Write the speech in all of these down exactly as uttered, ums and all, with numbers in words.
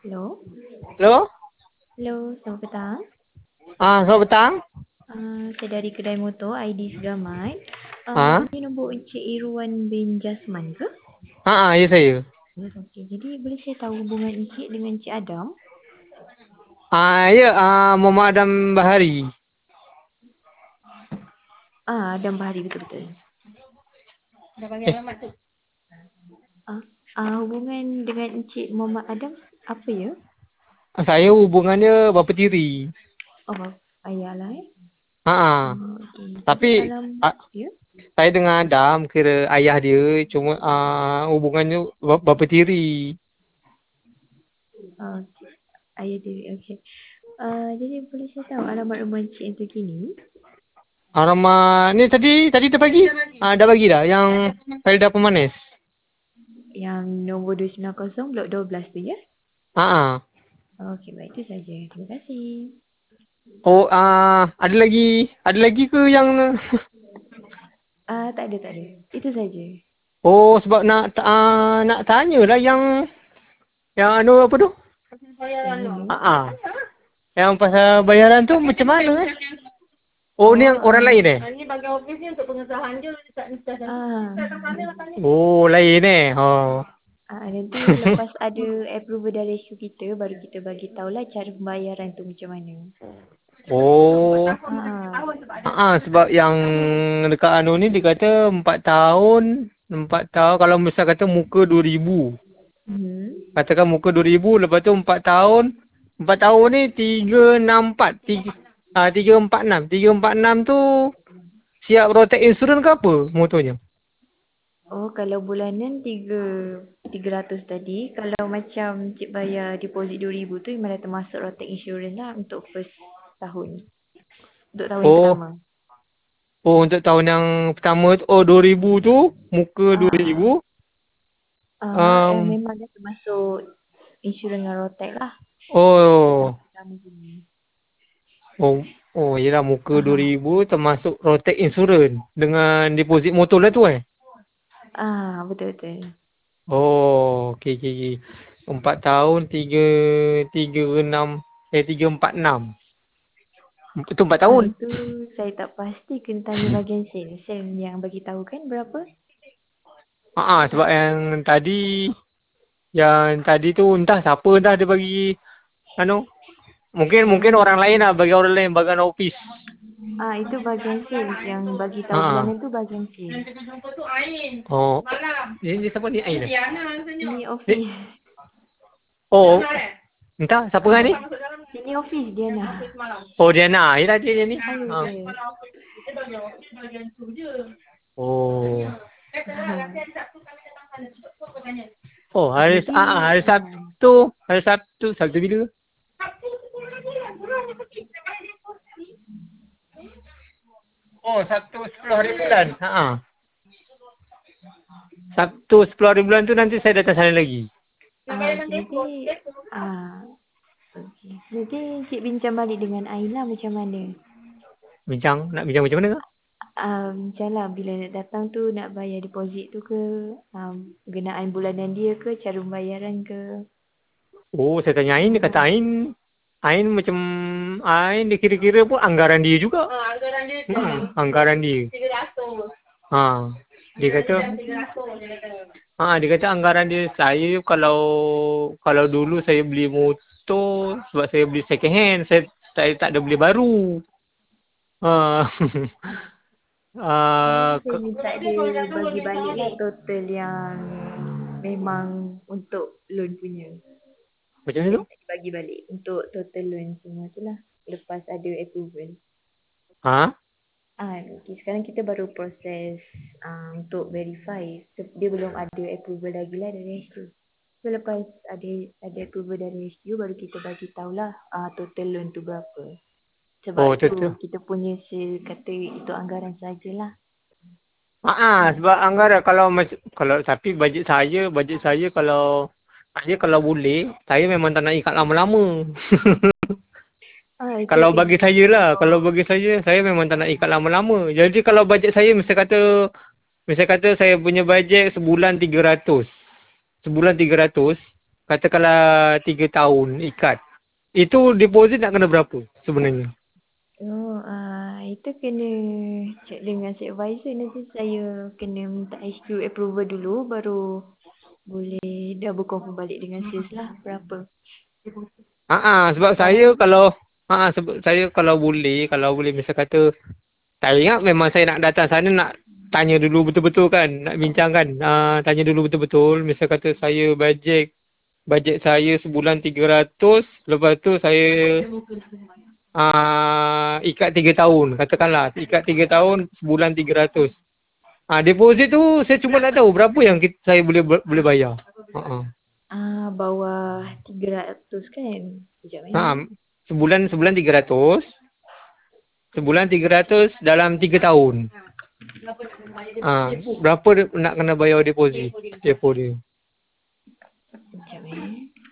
Hello. Hello? Hello, selamat petang. Ah, selamat petang. Uh, saya dari kedai motor I D Segamat. Uh, Ah, ini nombor Encik Irwan bin Jasman ke? ah, ah, ya saya. Okey, jadi boleh saya tahu hubungan Encik dengan Encik Adam? Ah, ya, ah, Muhammad Adam Bahari. Ah, Adam Bahari betul-betul. Eh, Ah, uh, hubungan dengan Encik Muhammad Adam apa ya? saya hubungannya bapa tiri. Oh, ayah lah eh. Ah, ah. Uh, Okey, jadi Tapi kalau ah, ya, saya dengan Adam kira ayah dia, cuma ah, hubungannya ba- bapa tiri. uh, ayah dia. Okey. Uh, jadi boleh saya tahu alamat rumah Encik yang terkini? Alamat ni tadi tadi dah bagi. Ah, dah bagi dah yang Felda Pemanis. Yang nombor dua sembilan kosong blok dua belas tu ya? Ah, ah. Okey, baik itu saja. Terima kasih. Oh, ah, ada lagi ada lagi ke yang Ah, tak ada, tak ada. Itu saja. oh sebab nak ah, nak tanya lah yang yang anu apa tu? Yang mana? Ah, ah. Yang pasal bayaran tu macam mana eh? Oh, ni Oh, yang orang ah, lain eh? Ini bagian ofis ni untuk pengesahan je dekat instansi. ah, Kita akan panggilkan ni. Oh, lain eh? Oh. ah, nanti lepas ada approval dari H Q kita, baru kita bagi tahulah cara pembayaran tu macam mana. Oh. Ah, Ah, ah, sebab yang dekat anu ni dia kata empat tahun, empat tahun kalau misal kata muka dua ribu. hmm. Katakan muka dua ribu, lepas tu empat tahun. Empat tahun ni tiga enam empat, tiga ah tiga empat enam. tiga empat enam tu siap rotek insurans ke apa motornya? Oh, kalau bulanan tiga tiga ratus tadi, kalau macam cik bayar deposit dua ribu tu memang dah termasuk rotek insurance lah untuk first tahun. Untuk tahun yang Oh, pertama. oh untuk tahun yang pertama tu, oh dua ribu tu, muka dua Ah, ribu. ah, eh, Um, memang dah termasuk insurans dengan rotek lah. Untuk tahun oh, pertama ni. oh, oh, yelah muka dua Ah, ribu termasuk rotek insurans dengan deposit motor lah tu eh. ah, betul betul. Oh, okey okey okey. Empat tahun tiga tiga enam eh tiga empat enam. Itu empat Ah, tahun. itu saya tak pasti kena tanya bahagian sales. Sales yang bagi tahu kan berapa? Ah, ah, sebab yang tadi yang tadi tu entah siapa dah dia bagi anu. Mungkin mungkin Hmm. orang lain lah bagi orang lain bagian office. Ah, itu bahagian sales yang bagi tahu Ha. bulanan tu bahagian Yang sales. kita jumpa tu Ain. Oh. Malam. Ini dia siapa ni Ain? eh? Diana rasanya. Ini Ni office. oh, Kenal eh? entah siapa kan Ah, ni? Masuk dalam ni. ini office dia Yang nak. ofis malam. Oh, Diana. Yalah dia dia ni. Ha. Ah, ya Ha. ke? Kalau ofis, kita bagian ofis, bagian tu je. Oh. Eh, sekarang Ah, nanti hari Sabtu kami datang sana. Cuba cuba kau tanya. Oh, ah, hari nanti ah, ah, hari ah, Sabtu, hari Sabtu, Sabtu bila? Sabtu sepuluh lagi lah. Kurang dia pergi. Saya bayar dia deposit ni. Oh, Sabtu sepuluh hari bulan. Ha. ah. Sabtu sepuluh hari bulan tu nanti saya datang sana lagi. Dia ah, bayarkan okey, nanti depo. Depo. ah, okey. Nanti cik bincang balik dengan Aina macam mana. Bincang, nak bincang macam mana ke? Um, macam lah bila nak datang tu nak bayar deposit tu ke, um, genaan bulanan dia ke, cara pembayaran ke. Oh, saya tanya Ain, dia kata Ah, Ain, Ain macam Ain dia kira-kira pun anggaran dia juga. Ha, anggaran dia Hmm, anggaran dia. tiga ratus. Ha. Dia kata, Tiga ratus dia kata. ha, dia kata anggaran dia saya kalau kalau dulu saya beli motor sebab saya beli second hand, saya saya tak ada beli baru. Ha. nanti Ah, saya ke- minta dia bagi balik lah total yang memang untuk loan punya. macam mana Saya tu? minta dia bagi balik untuk total loan semua tu lah. Lepas ada approval. Ha? Ah, okay. Sekarang kita baru proses ah, untuk verify. Se- Dia belum ada approval lagi lah dari H Q. So lepas ada ada approval dari H Q baru kita bagi tahulah ah, total loan tu berapa. Sebab Oh, tu itu tu. kita punya sale kata itu anggaran sajalah. Ha ah, sebab anggaran kalau mas- kalau tapi bajet saya, bajet saya kalau saya kalau boleh, saya memang tak nak ikat lama-lama. Ah, itu Kalau bagi tergantung saya lah, kalau kalau bagi saya, saya memang tak nak ikat lama-lama. Jadi kalau bajet saya mesti kata, mesti kata saya punya bajet sebulan tiga ratus. Sebulan tiga ratus. katakanlah tiga tahun ikat. Itu deposit nak kena berapa sebenarnya? Oh, uh, itu kena check dengan supervisor. Nanti saya kena minta H Q approval dulu baru boleh double confirm balik dengan sales lah berapa. Ah, ah, sebab Sekarang saya kalau ah, sebab saya kalau boleh, kalau boleh misal kata tak ingat memang saya nak datang sana nak tanya dulu betul-betul kan, nak bincang kan. Ah, tanya dulu betul-betul. Misal kata saya bajet bajet saya sebulan tiga ratus, lepas tu saya ah ikat tiga tahun, katakanlah ikat tiga tahun sebulan tiga ratus. Ah, deposit tu saya cuma nak tahu berapa yang kita, saya boleh boleh bayar. Ha ah. ah bawah tiga ratus kan? Sekejap eh. Ha, sebulan sebulan tiga ratus. Sebulan tiga ratus dalam tiga tahun. Ah, berapa dia nak kena bayar deposit depo dia? Sekejap eh.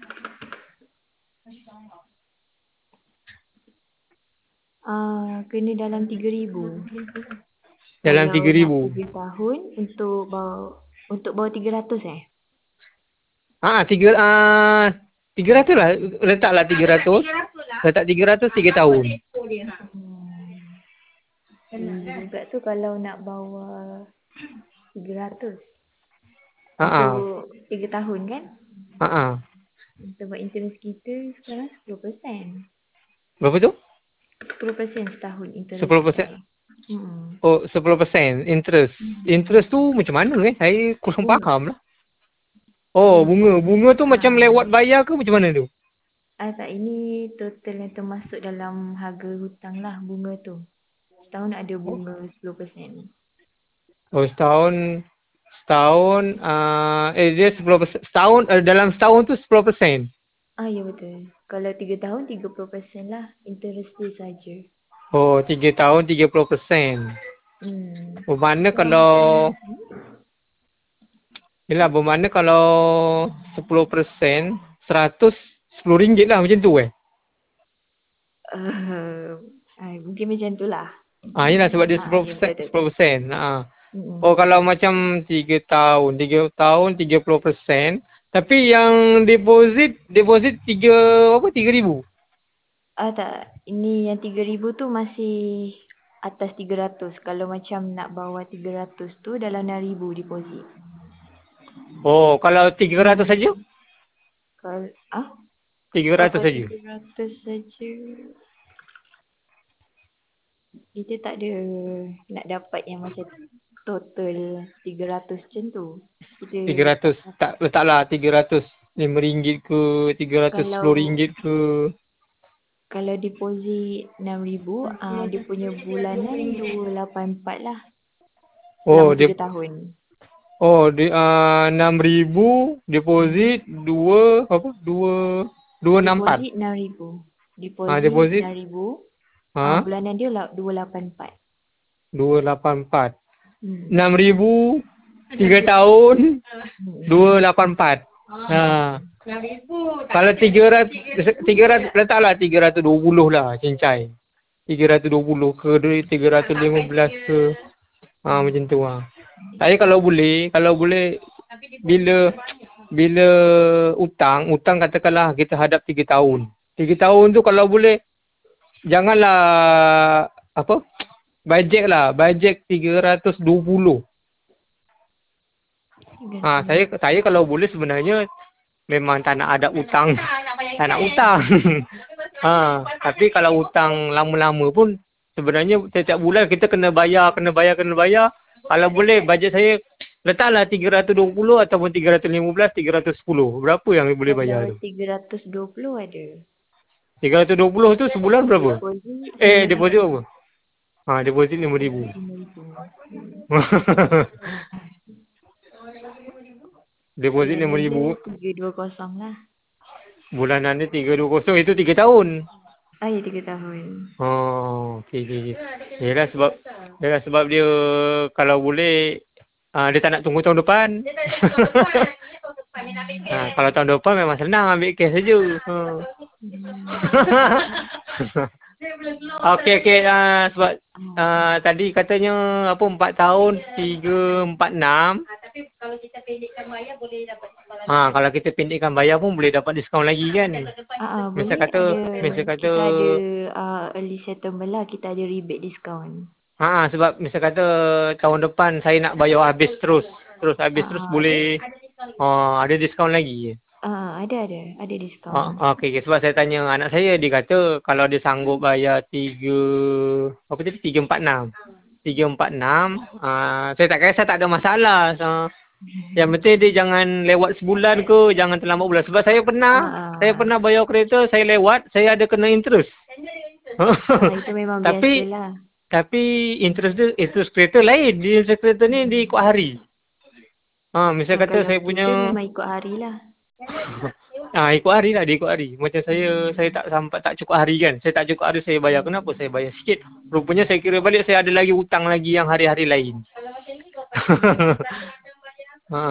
Ah, kena dalam tiga ribu. Dalam Kalau nak tiga ribu. tiga tahun untuk bawa untuk bawa tiga ratus eh. Ah, tiga ah tiga ratus lah, letaklah tiga ratus. Letak tiga ratus tiga tahun. Hmm. Tinggi juga tu kalau nak bawa tiga ratus. Ha ah. Untuk tiga tahun kan? Ha ah. Sebab interest kita sekarang sepuluh peratus. Berapa tu? sepuluh peratus setahun interest sepuluh kita. peratus. Hmm. Oh, sepuluh peratus interest. Interest tu macam mana eh? Saya kurang Bunga. faham lah. Oh, bunga. Bunga tu macam Ah. lewat bayar ke macam mana tu? Ah tak, ini total yang termasuk dalam harga hutang lah bunga tu. Setahun ada bunga sepuluh peratus. Oh, setahun setahun uh, eh dia sepuluh peratus setahun uh, dalam setahun tu sepuluh peratus. Ah ya betul. Kalau tiga tahun tiga puluh peratus lah interest dia saja. Oh, tiga tahun tiga puluh peratus. Hmm. Bermakna Kalau kalau hmm? yalah bermakna kalau sepuluh peratus seratus sepuluh ringgit lah macam tu eh. Uh, ah, mungkin macam tu lah. Ah, yalah sebab dia Ah, sepuluh ya peratus betul betul. sepuluh peratus. Ha. Hmm. Oh, kalau macam tiga tahun, tiga tahun tiga puluh peratus. Tapi yang deposit deposit tiga apa tiga ribu. Ah tak, ini yang tiga ribu tu masih atas tiga ratus. Kalau macam nak bawa tiga ratus tu dalam enam ribu deposit. Oh, kalau tiga ratus saja? Kalau ah tiga oh, ratus kalau saja. tiga ratus saja kita tak ada nak dapat yang macam total tiga ratus macam tu. Kita tiga ratus tak letaklah tiga ratus lima ringgit ke tiga ratus sepuluh kalau ringgit ke. kalau deposit enam ribu, ah dia punya bulanan dua lapan empat lah Oh, selama dia tiga tahun. oh dia uh, enam ribu deposit dua apa? dua dua enam empat. Deposit enam ribu. Ah, Deposit deposit enam ribu. Ah ha bulanan dia lah dua lapan empat. dua lapan empat. Hmm. enam ribu tiga tahun Hmm. dua lapan empat. Ha. Kalau tiga ratus tiga ratus letaklah tiga ratus dua puluh lah cincai. tiga ratus dua puluh ke tiga ratus lima belas ke. Ha, macam tu ah. Saya kalau boleh, kalau boleh bila bila hutang, hutang katakanlah kita hadap tiga tahun. Tiga tahun tu kalau boleh janganlah apa? Bajet lah, bajet tiga ratus dua puluh. Ha, saya saya kalau boleh sebenarnya memang tak nak ada hutang. Tak nak hutang. Ha, tapi kalau hutang lama-lama pun sebenarnya setiap bulan kita kena bayar, kena bayar, kena bayar. Kalau boleh bajet saya letaklah tiga ratus dua puluh ataupun tiga ratus lima belas, tiga ratus sepuluh. Berapa yang boleh bayar Kalau tu? tiga ratus dua puluh ada. tiga ratus dua puluh tu sebulan berapa? Deposit Eh, lima ribu. deposit apa? Ha, deposit lima ribu. lima ribu. Hmm. Deposit lima Bulanan dia ribu. tiga dua kosong lah. Bulanan dia tiga dua kosong itu tiga tahun. Ah ya tiga tahun. Oh, okey okey. Okay. Yalah sebab yalah sebab dia kalau boleh uh, dia tak nak tunggu tahun depan. Ha, kalau tahun depan memang senang ambil cash saja. Ha. Okey okey uh, sebab uh, tadi katanya apa empat tahun tiga empat enam. Tapi kalau kita pendekkan bayar boleh dapat Ha, kalau kita pendekkan bayar pun boleh dapat diskaun lagi kan. Ah, ah, Misal boleh kata, ada, misal kata, kita ada uh, early settlement lah, kita ada rebate discount. ha, sebab misal kata tahun depan saya nak bayar habis terus. Terus habis terus Ah, boleh, ha, ada diskaun lagi. ah, ada ada, ada Oh, discount. okey, okay. Sebab saya tanya anak saya, dia kata kalau dia sanggup bayar tiga, apa tadi, tiga empat enam. tiga empat enam, uh, saya tak kisah, tak ada masalah. So, yang penting dia jangan lewat sebulan ke, jangan terlambat bulan. Sebab saya pernah, Ah, saya ah. pernah bayar kereta, saya lewat, saya ada kena interest. Ah, itu memang tapi, biasalah. tapi interest dia, interest kereta lain. Dia interest kereta ni dia ikut hari. Ha, misal Ah, kata kalau saya kereta punya, memang ikut hari lah. ah, ikut hari lah, dia ikut hari. Macam saya, Hmm. saya tak sampai, tak cukup hari kan. Saya tak cukup hari saya bayar. Kenapa saya bayar sikit? Rupanya saya kira balik, saya ada lagi hutang lagi yang hari-hari lain. ha.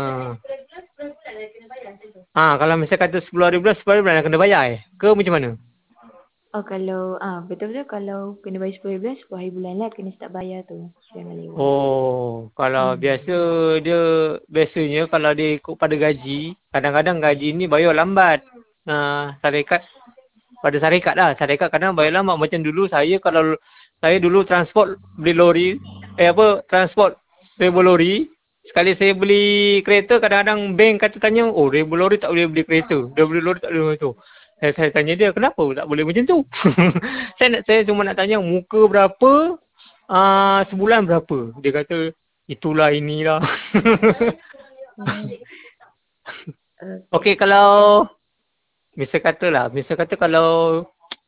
ha, kalau misal kata sepuluh hari bulan, sepuluh hari bulan kena bayar eh? Ke macam mana? Oh, kalau, ah betul-betul kalau kena bayar sepuluh bulan, sepuluh hari bulan lah kena start bayar tu. Jangan lewat. Oh, kalau Hmm. biasa dia, biasanya kalau dia ikut pada gaji, kadang-kadang gaji ni bayar lambat. Nah, syarikat, pada syarikat lah. Syarikat kadang bayar lambat. Macam dulu saya, kalau saya dulu transport beli lori, eh apa, transport ribu lori. Sekali saya beli kereta, kadang-kadang bank kata tanya, oh ribu lori tak boleh beli kereta. Dia beli lori tak boleh macam tu. Saya, saya tanya dia, kenapa tak boleh macam tu? saya nak, saya cuma nak tanya, muka berapa, uh, sebulan berapa? Dia kata, itulah inilah. Hmm. Okey, Okay. kalau misal katalah, misal kata kalau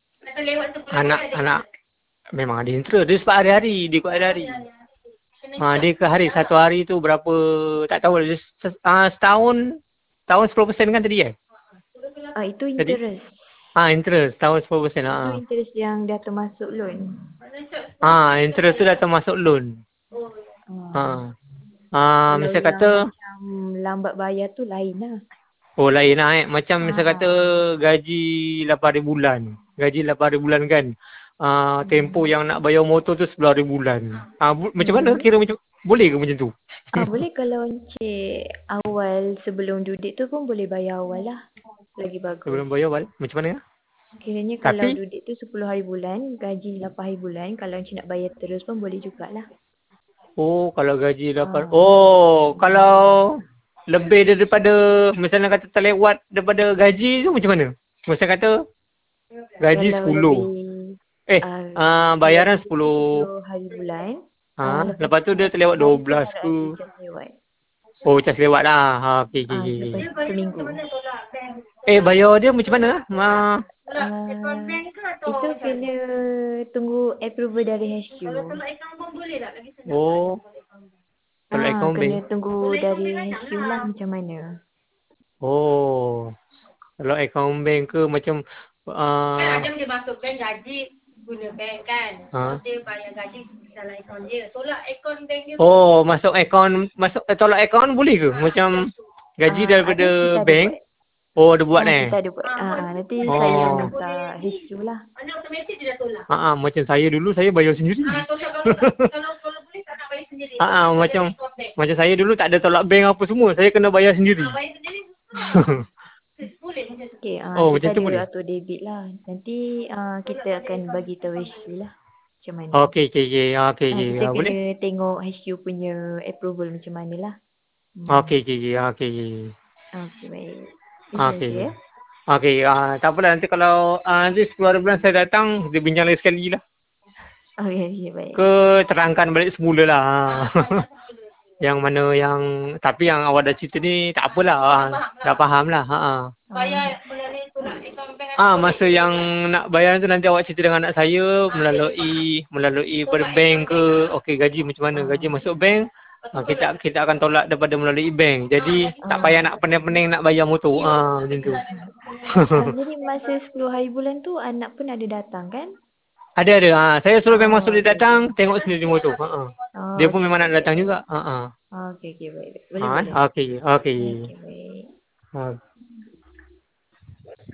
anak-anak memang ada interest, dia sebab hari-hari, dia ikut hari-hari. Ha, dia ke hari, satu hari tu berapa, tak tahu. Dia, uh, setahun, tahun sepuluh peratus kan tadi eh? Ah, itu Tadi? interest. Ha, interest, tahun sepuluh peratus. Itu Ha. interest yang dah termasuk loan. Ha, interest tu dah termasuk loan. Ha. Ah. Ha, Kalau misal yang kata, macam lambat bayar tu lain lah. oh lain lah eh. Macam misal Ah, kata ah. gaji lapan hari bulan. Gaji lapan hari bulan kan. Uh, tempoh yang nak bayar motor tu sepuluh hari bulan. Uh, bu- macam mana? Mm-hmm. Kira macam, boleh ke macam tu? Ah, boleh kalau encik awal sebelum due date tu pun boleh bayar awal lah. Lagi bagus. Sebelum bayar balik. Macam mana? Kiranya kalau Tapi, due date tu sepuluh hari bulan, gaji lapan hari bulan, kalau encik nak bayar terus pun boleh jugalah. oh kalau gaji lapan. Ah. Oh, kalau lebih daripada, misalnya kata terlewat daripada gaji tu macam mana? Misal kata gaji Kalau sepuluh. lebih Eh, uh, uh, kalau bayaran due date tu sepuluh. sepuluh hari bulan, uh, Ha, lepas lepas tu dia sepuluh terlewat dua hari tu belas harap ke. ada cas lewat. Oh, cas lewat lah. Ha, okey, okey, Ah, okey. selepas seminggu. Eh, bayar dia macam mana? Ma, Uh, itu kena tunggu approval dari H Q. oh, kalau Ah, account bank. kena tunggu dari H Q lah macam mana. Oh, kalau account bank ke macam uh, Kan ada dia masuk bank gaji guna bank kan. Ha? So dia bayar gaji dalam akaun dia. Tolak akaun bank dia. oh, masuk account, masuk eh, tolak account boleh ke? Macam gaji Ah, daripada ada kita ada bank. buat. Oh, ada buat Ah, eh. kita ada buat. Ah, ah, nanti Oh. saya minta H Q lah. Mana automatik dia dah tolak. Ha ah, macam saya dulu saya bayar sendiri. Ah, tolak kalau tak, kalau kalau boleh tak nak bayar sendiri. Ha ah, Tolak macam dari akaun bank. macam saya dulu tak ada tolak bank apa semua. Saya kena bayar sendiri. Ah, bayar sendiri. Boleh macam tu. Okay, ah, Oh, kita macam tu ada boleh. auto debit lah. Nanti ah, kita akan bagi tahu H Q lah macam mana. Okey, okey, okey. Okey, Ah, okey. kita Ah, kena boleh. tengok H Q punya approval macam mana lah. Hmm. Okey, okey, okey. Okey, okey. Okay, baik. Itu Okey. saja. Okey, ah tak apalah nanti kalau ah, nanti sepuluh hari bulan saya datang, kita bincang lagi sekali lah. Okay, okay, baik. Ke terangkan balik semula lah. Yang mana yang, tapi yang awak dah cerita ni tak apalah. Ah, dah faham lah. Ha ah. Bayar melalui tolak akaun bank. Ah, masa yang nak bayar tu nanti awak cerita dengan anak saya melalui melalui berbank ke. Okey, gaji macam mana? Gaji masuk bank. Ah, kita kita akan tolak daripada melalui bank. Jadi tak payah nak pening-pening nak bayar motor. Ah, macam tu. Ah, jadi masa sepuluh hari bulan tu anak pun ada datang kan? Ada ada. Ha, saya suruh Oh, memang suruh dia okay, datang okay. tengok sendiri motor. Ha ah. Oh, Dia pun okay, memang nak okay, datang baik. juga. Ha ah. Oh, okay, okay, baik. baik. Boleh, Ha, boleh. okey okey. Okay, baik. Ha.